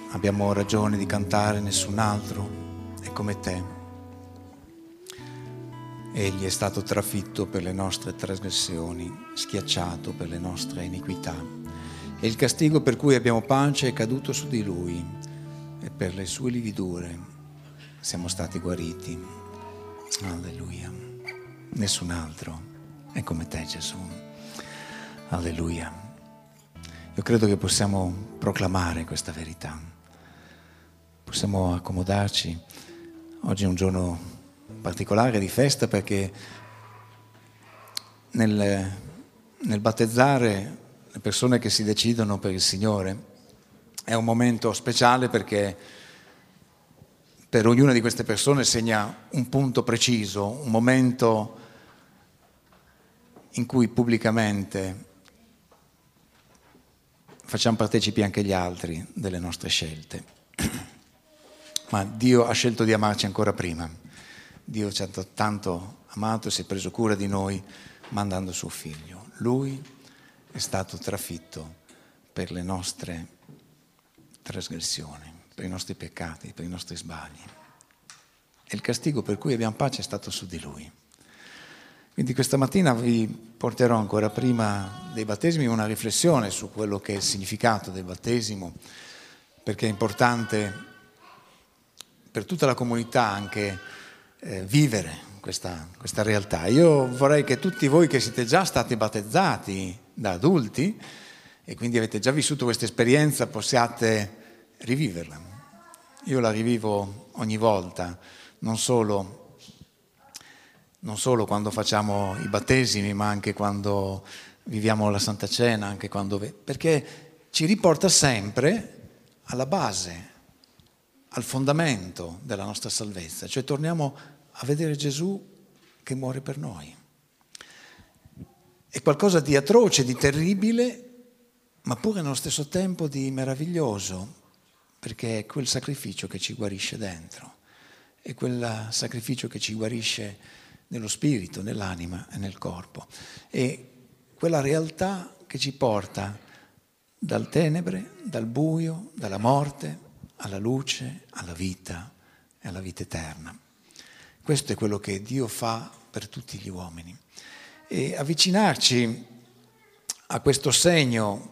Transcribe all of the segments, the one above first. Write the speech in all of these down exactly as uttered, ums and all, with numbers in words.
abbiamo ragione di cantare, nessun altro è come te. Egli è stato trafitto per le nostre trasgressioni, schiacciato per le nostre iniquità. E il castigo per cui abbiamo pace è caduto su di lui, e per le sue lividure siamo stati guariti. Alleluia. Nessun altro è come te, Gesù. Alleluia. Io credo che possiamo proclamare questa verità. Possiamo accomodarci. Oggi è un giorno particolare di festa perché nel, nel battezzare le persone che si decidono per il Signore è un momento speciale perché per ognuna di queste persone segna un punto preciso, un momento in cui pubblicamente facciamo partecipi anche gli altri delle nostre scelte. Ma Dio ha scelto di amarci ancora prima. Dio ci ha tanto amato e si è preso cura di noi mandando suo figlio. Lui è stato trafitto per le nostre trasgressioni, per i nostri peccati, per i nostri sbagli. E il castigo per cui abbiamo pace è stato su di lui. Quindi questa mattina vi porterò ancora prima dei battesimi una riflessione su quello che è il significato del battesimo, perché è importante per tutta la comunità anche eh, vivere questa, questa realtà. Io vorrei che tutti voi che siete già stati battezzati da adulti e quindi avete già vissuto questa esperienza possiate riviverla. Io la rivivo ogni volta, non solo... non solo quando facciamo i battesimi, ma anche quando viviamo la Santa Cena, anche quando... perché ci riporta sempre alla base, al fondamento della nostra salvezza, cioè torniamo a vedere Gesù che muore per noi. È qualcosa di atroce, di terribile, ma pure nello stesso tempo di meraviglioso, perché è quel sacrificio che ci guarisce dentro, è quel sacrificio che ci guarisce nello spirito, nell'anima e nel corpo. E quella realtà che ci porta dal tenebre, dal buio, dalla morte, alla luce, alla vita e alla vita eterna. Questo è quello che Dio fa per tutti gli uomini. E avvicinarci a questo segno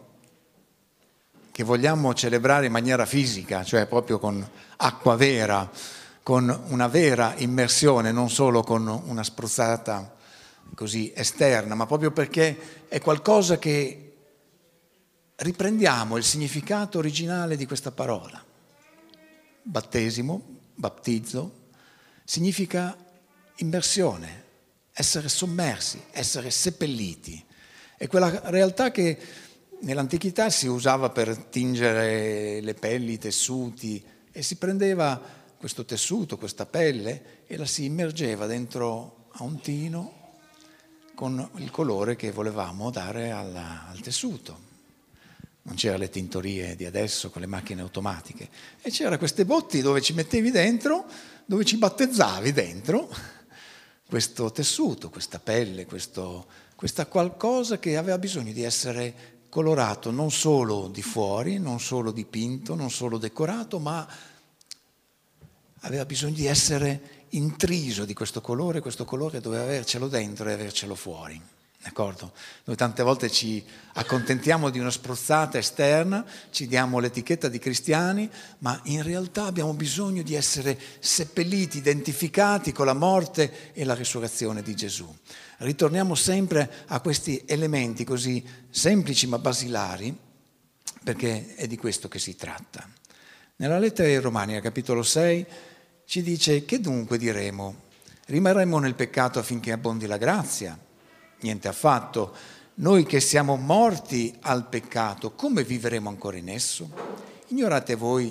che vogliamo celebrare in maniera fisica, cioè proprio con acqua vera, con una vera immersione, non solo con una spruzzata così esterna, ma proprio perché è qualcosa che riprendiamo il significato originale di questa parola. Battesimo, battizzo, significa immersione, essere sommersi, essere seppelliti. È quella realtà che nell'antichità si usava per tingere le pelli, i tessuti, e si prendeva questo tessuto, questa pelle, e la si immergeva dentro a un tino con il colore che volevamo dare alla, al tessuto. Non c'erano le tintorie di adesso con le macchine automatiche, e c'erano queste botti dove ci mettevi dentro, dove ci battezzavi dentro questo tessuto, questa pelle, questo, questa qualcosa che aveva bisogno di essere colorato non solo di fuori, non solo dipinto, non solo decorato, ma aveva bisogno di essere intriso di questo colore, questo colore doveva avercelo dentro e avercelo fuori, d'accordo? Noi tante volte ci accontentiamo di una spruzzata esterna, ci diamo l'etichetta di cristiani, ma in realtà abbiamo bisogno di essere seppelliti, identificati con la morte e la risurrezione di Gesù. Ritorniamo sempre a questi elementi così semplici ma basilari, perché è di questo che si tratta. Nella lettera ai Romani, al capitolo sei, ci dice: che dunque diremo? Rimarremo nel peccato affinché abbondi la grazia? Niente affatto. Noi che siamo morti al peccato, come vivremo ancora in esso? Ignorate voi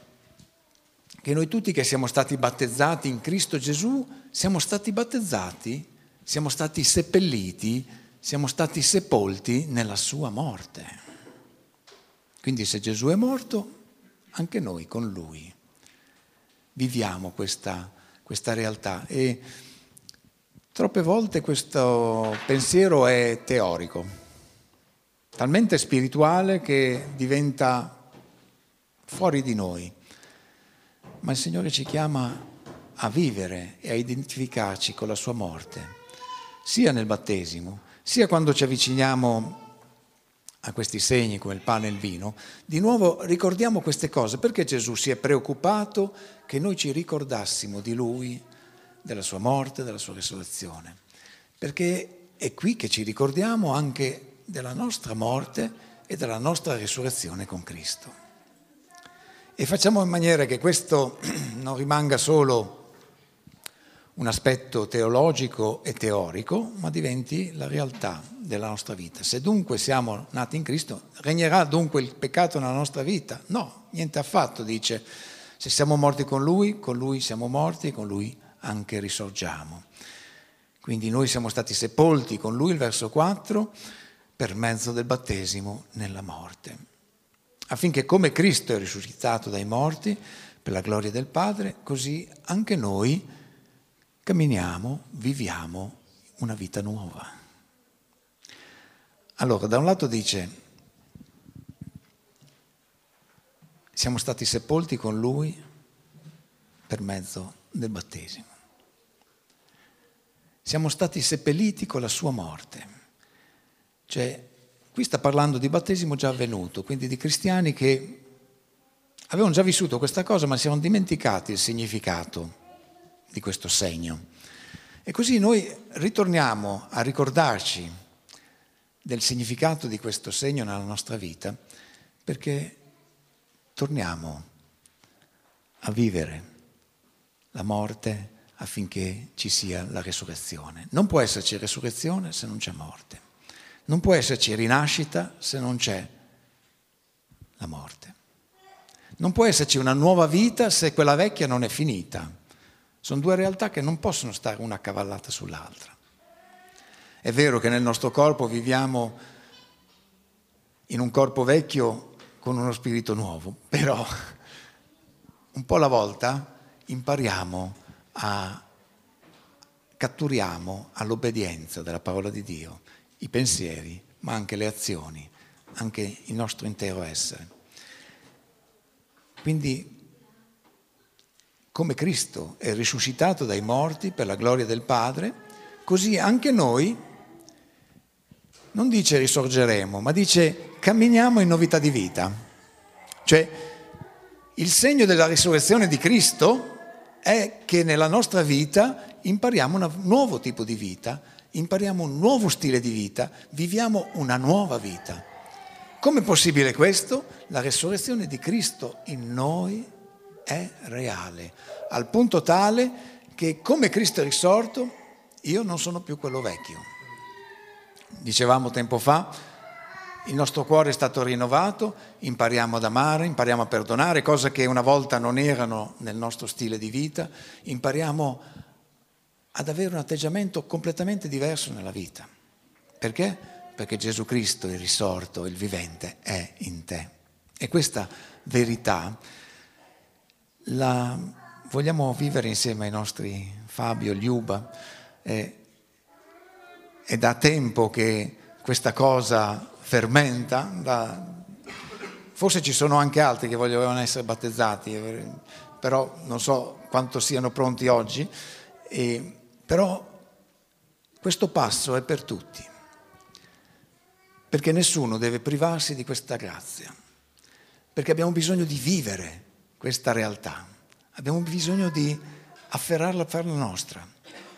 che noi tutti che siamo stati battezzati in Cristo Gesù, siamo stati battezzati, siamo stati seppelliti, siamo stati sepolti nella sua morte. Quindi se Gesù è morto, anche noi con Lui viviamo questa, questa realtà. E troppe volte questo pensiero è teorico, talmente spirituale che diventa fuori di noi. Ma il Signore ci chiama a vivere e a identificarci con la sua morte, sia nel battesimo, sia quando ci avviciniamo a questi segni come il pane e il vino. Di nuovo ricordiamo queste cose, perché Gesù si è preoccupato che noi ci ricordassimo di Lui, della sua morte, della sua risurrezione. Perché è qui che ci ricordiamo anche della nostra morte e della nostra risurrezione con Cristo. E facciamo in maniera che questo non rimanga solo un aspetto teologico e teorico, ma diventi la realtà della nostra vita. Se dunque siamo nati in Cristo, regnerà dunque il peccato nella nostra vita? No, niente affatto, dice. Se siamo morti con Lui, con Lui siamo morti e con Lui anche risorgiamo. Quindi noi siamo stati sepolti con Lui, il verso quattro, per mezzo del battesimo nella morte, affinché come Cristo è risuscitato dai morti per la gloria del Padre, così anche noi camminiamo, viviamo una vita nuova. Allora, da un lato dice, siamo stati sepolti con Lui per mezzo del battesimo. Siamo stati seppelliti con la sua morte. Cioè, qui sta parlando di battesimo già avvenuto, quindi di cristiani che avevano già vissuto questa cosa, ma si erano dimenticati il significato di questo segno. E così noi ritorniamo a ricordarci del significato di questo segno nella nostra vita, perché torniamo a vivere la morte affinché ci sia la resurrezione. Non può esserci resurrezione se non c'è morte. Non può esserci rinascita se non c'è la morte. Non può esserci una nuova vita se quella vecchia non è finita. Sono due realtà che non possono stare una accavallata sull'altra. È vero che nel nostro corpo viviamo in un corpo vecchio con uno spirito nuovo, però un po' alla volta impariamo a catturiamo all'obbedienza della parola di Dio i pensieri, ma anche le azioni, anche il nostro intero essere. Quindi, come Cristo è risuscitato dai morti per la gloria del Padre, così anche noi, non dice risorgeremo, ma dice camminiamo in novità di vita. Cioè, il segno della risurrezione di Cristo è che nella nostra vita impariamo un nuovo tipo di vita, impariamo un nuovo stile di vita, viviamo una nuova vita. Com'è possibile questo? La risurrezione di Cristo in noi è reale, al punto tale che come Cristo è risorto, io non sono più quello vecchio. Dicevamo tempo fa, il nostro cuore è stato rinnovato, impariamo ad amare, impariamo a perdonare, cose che una volta non erano nel nostro stile di vita, impariamo ad avere un atteggiamento completamente diverso nella vita. Perché? Perché Gesù Cristo, il risorto, il vivente, è in te. E questa verità la vogliamo vivere insieme ai nostri Fabio, Liuba. È, è da tempo che questa cosa fermenta, da, forse ci sono anche altri che volevano essere battezzati, però non so quanto siano pronti oggi, e, però questo passo è per tutti, perché nessuno deve privarsi di questa grazia, perché abbiamo bisogno di vivere questa realtà, abbiamo bisogno di afferrarla, farla nostra.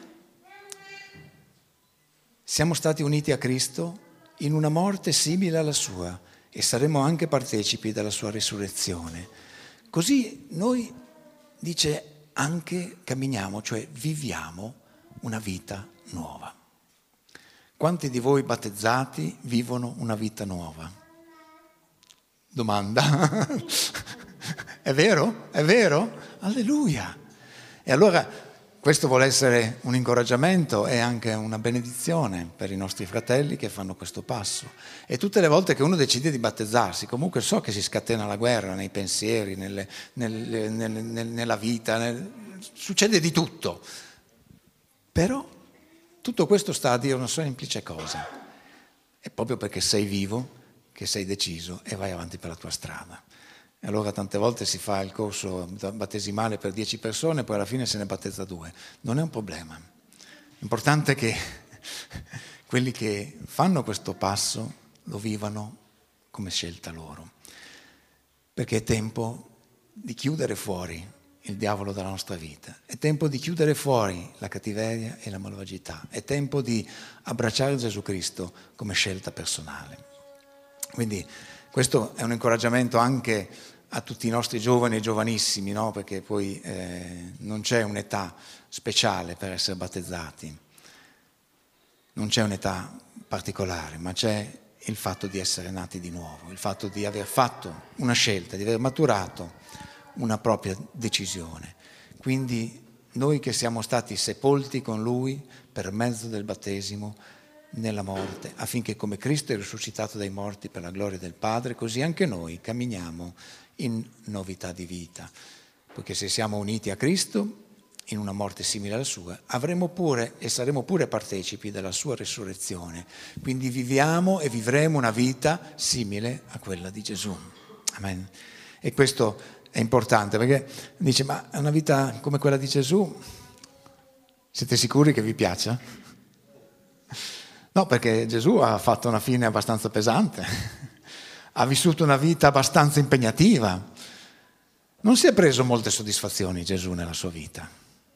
Siamo stati uniti a Cristo in una morte simile alla sua e saremo anche partecipi della sua risurrezione. Così noi, dice, anche camminiamo, cioè viviamo una vita nuova. Quanti di voi battezzati vivono una vita nuova? Domanda. È vero? È vero? Alleluia! E allora questo vuole essere un incoraggiamento e anche una benedizione per i nostri fratelli che fanno questo passo. E tutte le volte che uno decide di battezzarsi, comunque so che si scatena la guerra nei pensieri, nelle, nelle, nelle, nella vita, nel, succede di tutto. Però tutto questo sta a dire una semplice cosa. È proprio perché sei vivo che sei deciso e vai avanti per la tua strada. E allora tante volte si fa il corso battesimale per dieci persone, poi alla fine se ne battezza due. Non è un problema. L'importante è che quelli che fanno questo passo lo vivano come scelta loro. Perché è tempo di chiudere fuori il diavolo dalla nostra vita. È tempo di chiudere fuori la cattiveria e la malvagità. È tempo di abbracciare Gesù Cristo come scelta personale. Quindi questo è un incoraggiamento anche a tutti i nostri giovani e giovanissimi, no? Perché poi eh, non c'è un'età speciale per essere battezzati, non c'è un'età particolare, ma c'è il fatto di essere nati di nuovo, il fatto di aver fatto una scelta, di aver maturato una propria decisione. Quindi noi che siamo stati sepolti con Lui per mezzo del battesimo nella morte, affinché come Cristo è risuscitato dai morti per la gloria del Padre, così anche noi camminiamo in novità di vita. Poiché se siamo uniti a Cristo in una morte simile alla sua, avremo pure e saremo pure partecipi della sua resurrezione. Quindi viviamo e vivremo una vita simile a quella di Gesù. Amen. E questo è importante perché dice, ma una vita come quella di Gesù, siete sicuri che vi piaccia? No, perché Gesù ha fatto una fine abbastanza pesante, ha vissuto una vita abbastanza impegnativa, non si è preso molte soddisfazioni Gesù nella sua vita,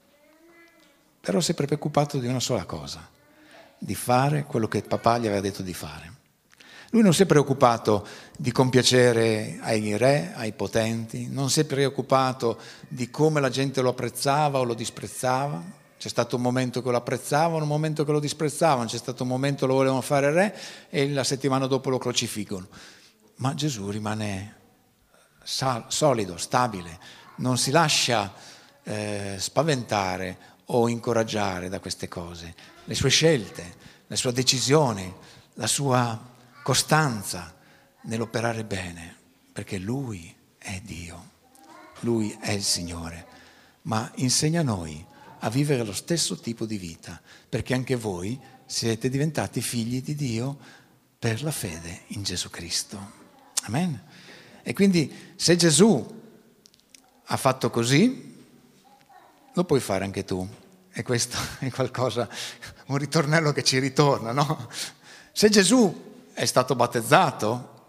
però si è preoccupato di una sola cosa, di fare quello che papà gli aveva detto di fare. Lui non si è preoccupato di compiacere ai re, ai potenti, non si è preoccupato di come la gente lo apprezzava o lo disprezzava. C'è stato un momento che lo apprezzavano, un momento che lo disprezzavano, c'è stato un momento che lo volevano fare re e la settimana dopo lo crocifiggono. Ma Gesù rimane sal- solido, stabile, non si lascia eh, spaventare o incoraggiare da queste cose. Le sue scelte, le sue decisioni, la sua costanza nell'operare bene, perché Lui è Dio, Lui è il Signore, ma insegna a noi a vivere lo stesso tipo di vita, perché anche voi siete diventati figli di Dio per la fede in Gesù Cristo. Amen. E quindi se Gesù ha fatto così, lo puoi fare anche tu. E questo è qualcosa, un ritornello che ci ritorna, no? Se Gesù è stato battezzato,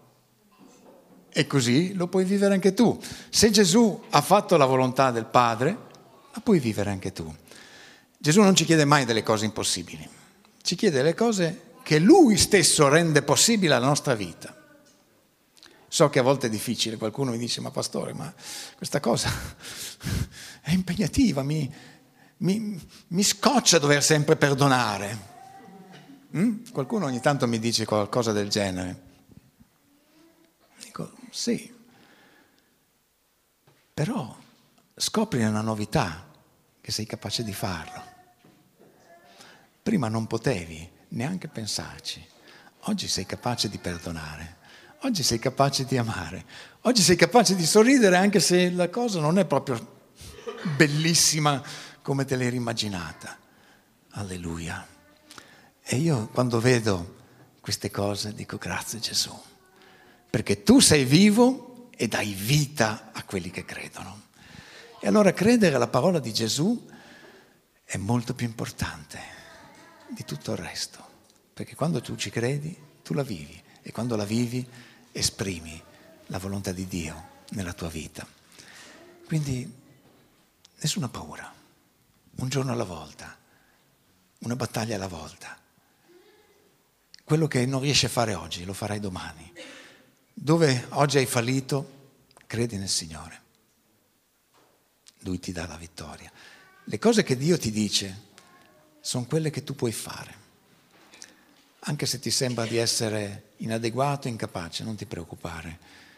e così lo puoi vivere anche tu. Se Gesù ha fatto la volontà del Padre, la puoi vivere anche tu. Gesù non ci chiede mai delle cose impossibili, ci chiede delle cose che Lui stesso rende possibile alla nostra vita. So che a volte è difficile, qualcuno mi dice, ma pastore, ma questa cosa è impegnativa, mi, mi, mi scoccia dover sempre perdonare. Mm? Qualcuno ogni tanto mi dice qualcosa del genere. Dico, sì, però scopri una novità che sei capace di farlo. Prima non potevi neanche pensarci, oggi sei capace di perdonare, oggi sei capace di amare, oggi sei capace di sorridere anche se la cosa non è proprio bellissima come te l'eri immaginata. Alleluia. E io quando vedo queste cose dico grazie Gesù, perché tu sei vivo e dai vita a quelli che credono. E allora credere alla parola di Gesù è molto più importante di tutto il resto, perché quando tu ci credi, tu la vivi, e quando la vivi esprimi la volontà di Dio nella tua vita. Quindi nessuna paura, un giorno alla volta, una battaglia alla volta. Quello che non riesci a fare oggi lo farai domani. Dove oggi hai fallito, credi nel Signore. Lui ti dà la vittoria. Le cose che Dio ti dice sono quelle che tu puoi fare. Anche se ti sembra di essere inadeguato, incapace, non ti preoccupare.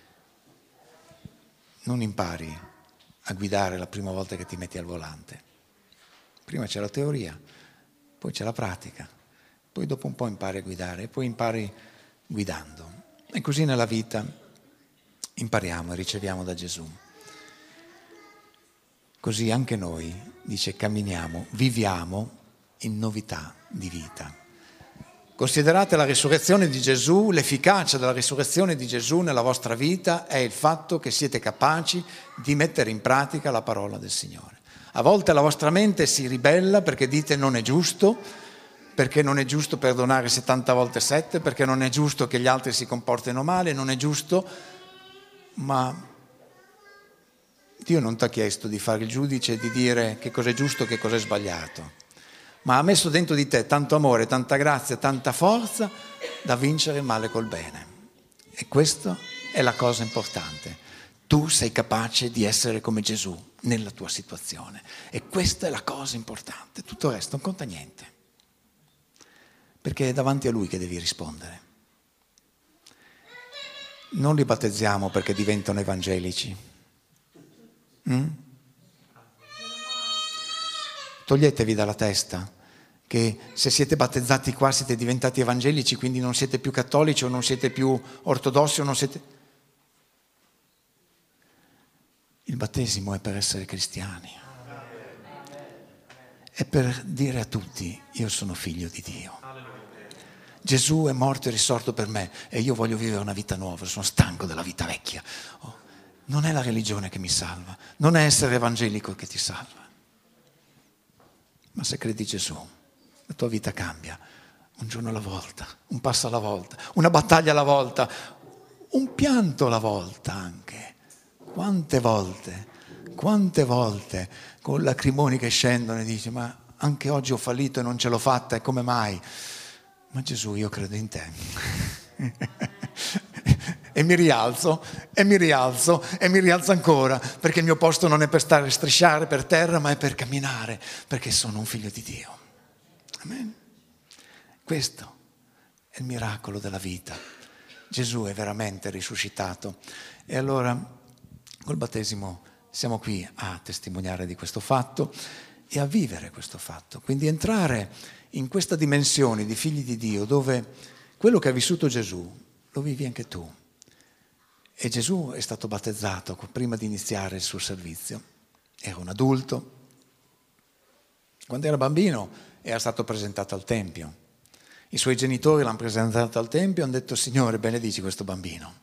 Non impari a guidare la prima volta che ti metti al volante. Prima c'è la teoria, poi c'è la pratica, poi dopo un po' impari a guidare e poi impari guidando. E così nella vita impariamo e riceviamo da Gesù. Così anche noi, dice, camminiamo, viviamo in novità di vita. Considerate la risurrezione di Gesù, l'efficacia della risurrezione di Gesù nella vostra vita è il fatto che siete capaci di mettere in pratica la parola del Signore. A volte la vostra mente si ribella perché dite non è giusto, perché non è giusto perdonare settanta volte sette, perché non è giusto che gli altri si comportino male, non è giusto, ma Dio non ti ha chiesto di fare il giudice e di dire che cos'è giusto e che cos'è sbagliato, ma ha messo dentro di te tanto amore, tanta grazia, tanta forza da vincere il male col bene. E questa è la cosa importante. Tu sei capace di essere come Gesù nella tua situazione. E questa è la cosa importante. Tutto il resto non conta niente. Perché è davanti a Lui che devi rispondere. Non li battezziamo perché diventano evangelici. Mm? Toglietevi dalla testa che se siete battezzati qua siete diventati evangelici, quindi non siete più cattolici o non siete più ortodossi o non siete... Il battesimo è per essere cristiani, è per dire a tutti io sono figlio di Dio. Gesù è morto e risorto per me e io voglio vivere una vita nuova, sono stanco della vita vecchia. Oh, non è la religione che mi salva, non è essere evangelico che ti salva. Ma se credi Gesù, la tua vita cambia, un giorno alla volta, un passo alla volta, una battaglia alla volta, un pianto alla volta anche. Quante volte, quante volte con lacrimoni che scendono e dici ma anche oggi ho fallito e non ce l'ho fatta e come mai? Ma Gesù, io credo in te. E mi rialzo, e mi rialzo, e mi rialzo ancora, perché il mio posto non è per stare a strisciare per terra, ma è per camminare, perché sono un figlio di Dio. Amen. Questo è il miracolo della vita. Gesù è veramente risuscitato. E allora, col battesimo, siamo qui a testimoniare di questo fatto e a vivere questo fatto. Quindi entrare in questa dimensione di figli di Dio, dove quello che ha vissuto Gesù, lo vivi anche tu. E Gesù è stato battezzato prima di iniziare il suo servizio. Era un adulto. Quando era bambino era stato presentato al Tempio. I suoi genitori l'hanno presentato al Tempio e hanno detto Signore, benedici questo bambino.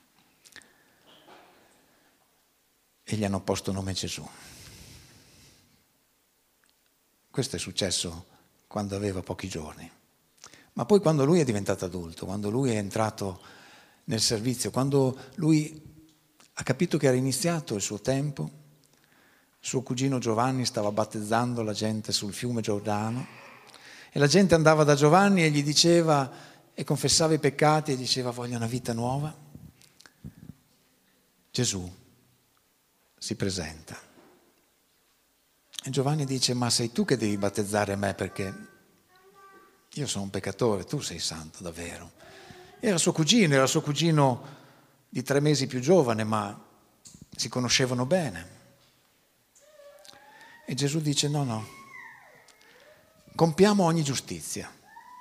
E gli hanno posto nome Gesù. Questo è successo quando aveva pochi giorni. Ma poi quando lui è diventato adulto, quando lui è entrato nel servizio, quando lui ha capito che era iniziato il suo tempo, suo cugino Giovanni stava battezzando la gente sul fiume Giordano e la gente andava da Giovanni e gli diceva e confessava i peccati e diceva voglio una vita nuova. Gesù si presenta e Giovanni dice ma sei tu che devi battezzare me perché io sono un peccatore, tu sei santo davvero. Era suo cugino, era suo cugino di tre mesi più giovane, ma si conoscevano bene. E Gesù dice no, no, compiamo ogni giustizia,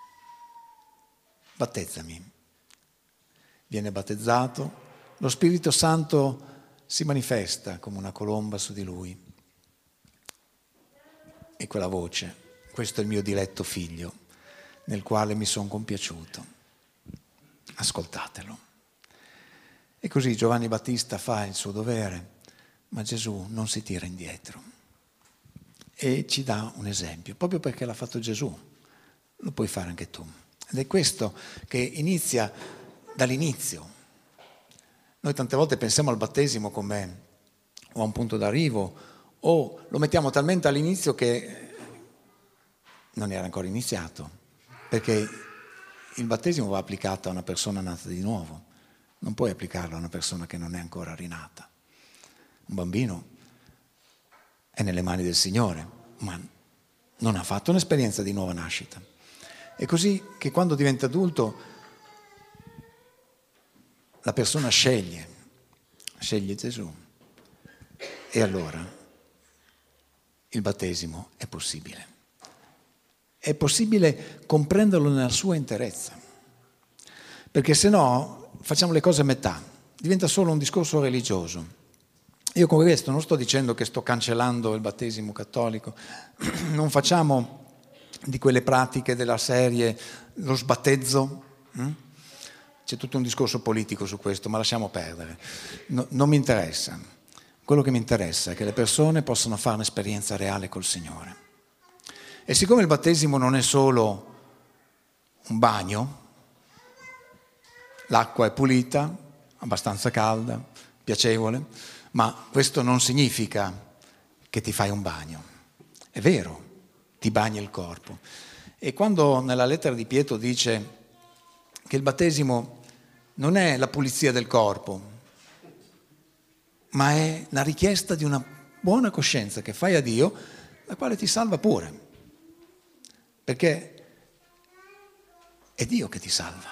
battezzami. Viene battezzato, lo Spirito Santo si manifesta come una colomba su di lui. E quella voce, questo è il mio diletto figlio, nel quale mi sono compiaciuto. Ascoltatelo. E così Giovanni Battista fa il suo dovere, ma Gesù non si tira indietro. E ci dà un esempio, proprio perché l'ha fatto Gesù, lo puoi fare anche tu. Ed è questo che inizia dall'inizio. Noi tante volte pensiamo al battesimo come o a un punto d'arrivo, o lo mettiamo talmente all'inizio che non era ancora iniziato, perché il battesimo va applicato a una persona nata di nuovo, non puoi applicarlo a una persona che non è ancora rinata. Un bambino è nelle mani del Signore, ma non ha fatto un'esperienza di nuova nascita. È così che quando diventa adulto la persona sceglie, sceglie Gesù. E allora il battesimo è possibile. È possibile comprenderlo nella sua interezza, perché se no facciamo le cose a metà, diventa solo un discorso religioso. Io con questo non sto dicendo che sto cancellando il battesimo cattolico, non facciamo di quelle pratiche della serie lo sbattezzo. Hm? C'è tutto un discorso politico su questo, ma lasciamo perdere. No, non mi interessa. Quello che mi interessa è che le persone possano fare un'esperienza reale col Signore. E siccome il battesimo non è solo un bagno, l'acqua è pulita, abbastanza calda, piacevole, ma questo non significa che ti fai un bagno. È vero, ti bagni il corpo. E quando nella lettera di Pietro dice che il battesimo non è la pulizia del corpo, ma è la richiesta di una buona coscienza che fai a Dio, la quale ti salva pure. Perché è Dio che ti salva.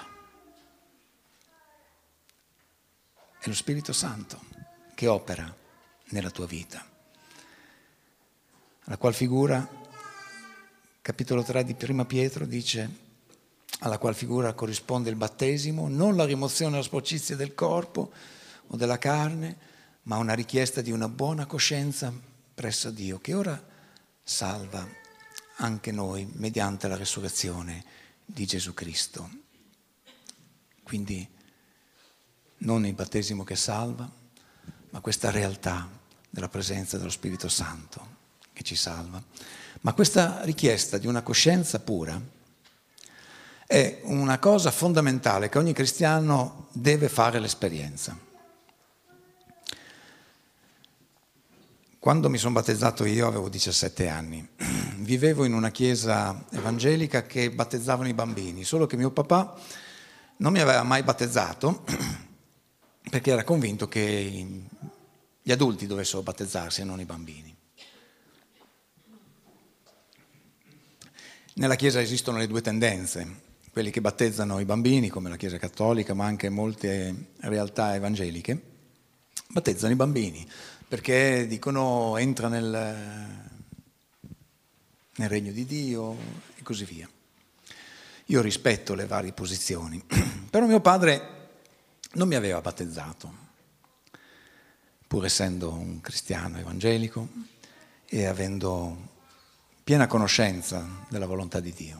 È lo Spirito Santo che opera nella tua vita. Alla qual figura, capitolo tre di Prima Pietro dice, alla qual figura corrisponde il battesimo, non la rimozione della sporcizia del corpo o della carne, ma una richiesta di una buona coscienza presso Dio, che ora salva anche noi mediante la resurrezione di Gesù Cristo. Quindi non il battesimo che salva, ma questa realtà della presenza dello Spirito Santo che ci salva. Ma questa richiesta di una coscienza pura è una cosa fondamentale che ogni cristiano deve fare l'esperienza. Quando mi sono battezzato io avevo diciassette anni, vivevo in una chiesa evangelica che battezzavano i bambini, solo che mio papà non mi aveva mai battezzato perché era convinto che gli adulti dovessero battezzarsi e non i bambini. Nella chiesa esistono le due tendenze, quelli che battezzano i bambini, come la Chiesa Cattolica, ma anche molte realtà evangeliche, battezzano i bambini, perché dicono entra nel, nel regno di Dio e così via. Io rispetto le varie posizioni, però mio padre non mi aveva battezzato, pur essendo un cristiano evangelico e avendo piena conoscenza della volontà di Dio.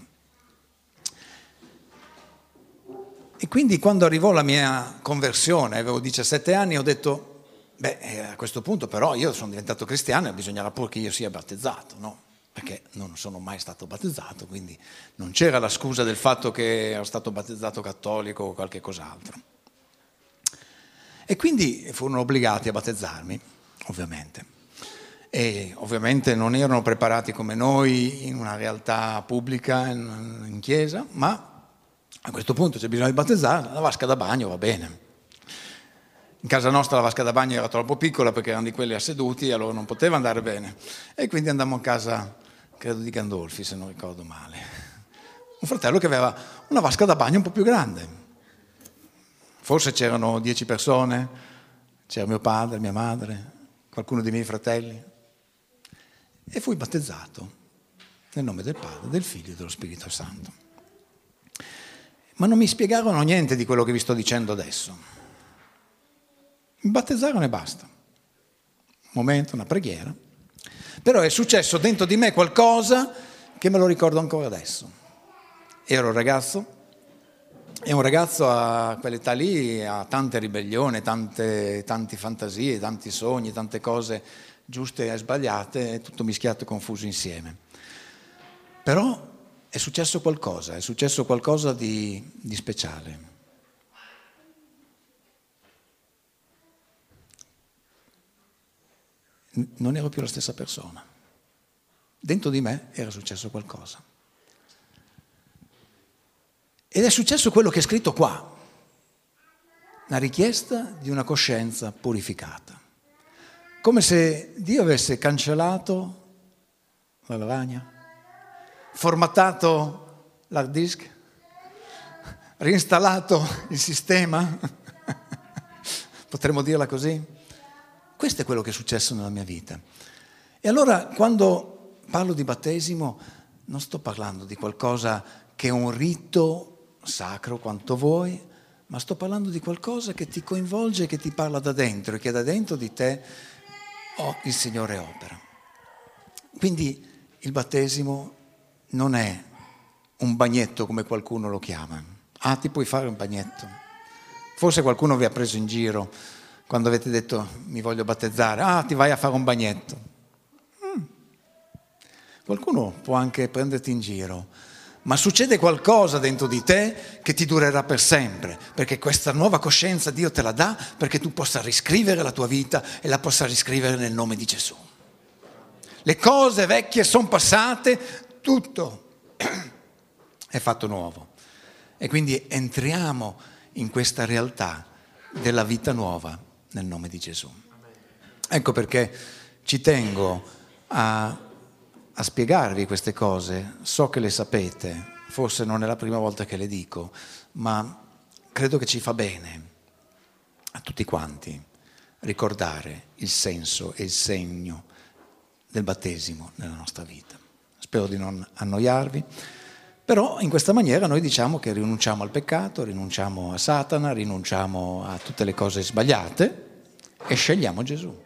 E quindi quando arrivò la mia conversione, avevo diciassette anni, ho detto, beh, a questo punto però io sono diventato cristiano e bisognerà pure che io sia battezzato, no? Perché non sono mai stato battezzato, quindi non c'era la scusa del fatto che ero stato battezzato cattolico o qualche cos'altro. E quindi furono obbligati a battezzarmi, ovviamente. E ovviamente non erano preparati come noi in una realtà pubblica, in, in chiesa, ma a questo punto c'è bisogno di battezzare, la vasca da bagno va bene. In casa nostra la vasca da bagno era troppo piccola perché erano di quelli asseduti e allora non poteva andare bene. E quindi andammo a casa, credo di Gandolfi, se non ricordo male. Un fratello che aveva una vasca da bagno un po' più grande. Forse c'erano dieci persone, c'era mio padre, mia madre, qualcuno dei miei fratelli. E fui battezzato nel nome del Padre, del Figlio e dello Spirito Santo. Ma non mi spiegarono niente di quello che vi sto dicendo adesso. Mi battezzarono e basta. Un momento, una preghiera. Però è successo dentro di me qualcosa che me lo ricordo ancora adesso. Ero un ragazzo, e un ragazzo a quell'età lì ha tante ribellioni, tante, tante fantasie, tanti sogni, tante cose giuste e sbagliate, tutto mischiato e confuso insieme. Però è successo qualcosa, è successo qualcosa di, di speciale. Non ero più la stessa persona. Dentro di me era successo qualcosa. Ed è successo quello che è scritto qua, la richiesta di una coscienza purificata. Come se Dio avesse cancellato la lavagna, formattato l'hard disk, reinstallato il sistema, potremmo dirla così. Questo è quello che è successo nella mia vita. E allora quando parlo di battesimo non sto parlando di qualcosa che è un rito sacro quanto vuoi, ma sto parlando di qualcosa che ti coinvolge, che ti parla da dentro e che da dentro di te oh, il Signore opera. Quindi il battesimo non è un bagnetto come qualcuno lo chiama. Ah, ti puoi fare un bagnetto. Forse qualcuno vi ha preso in giro quando avete detto mi voglio battezzare. Ah, ti vai a fare un bagnetto. Mm. Qualcuno può anche prenderti in giro, ma succede qualcosa dentro di te che ti durerà per sempre, perché questa nuova coscienza Dio te la dà perché tu possa riscrivere la tua vita e la possa riscrivere nel nome di Gesù. Le cose vecchie sono passate, tutto è fatto nuovo. E quindi entriamo in questa realtà della vita nuova nel nome di Gesù. Ecco perché ci tengo a, a spiegarvi queste cose. So che le sapete, forse non è la prima volta che le dico, ma credo che ci fa bene a tutti quanti ricordare il senso e il segno del battesimo nella nostra vita. Spero di non annoiarvi, però in questa maniera noi diciamo che rinunciamo al peccato, rinunciamo a Satana, rinunciamo a tutte le cose sbagliate e scegliamo Gesù.